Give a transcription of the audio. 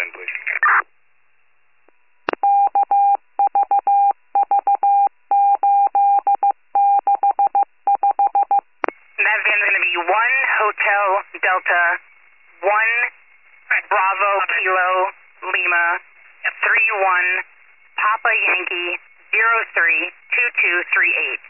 van, please. That van's going to be 1 Hotel Delta, 1 Bravo Kilo Lima, 31 Papa Yankee 032238.